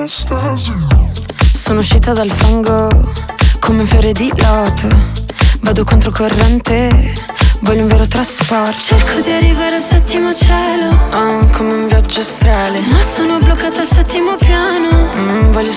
Sono uscita dal fango come un fiore di loto. Vado controcorrente, voglio un vero trasporto. Cerco di arrivare al settimo cielo, come un viaggio astrale. Ma sono bloccata al settimo piano, voglio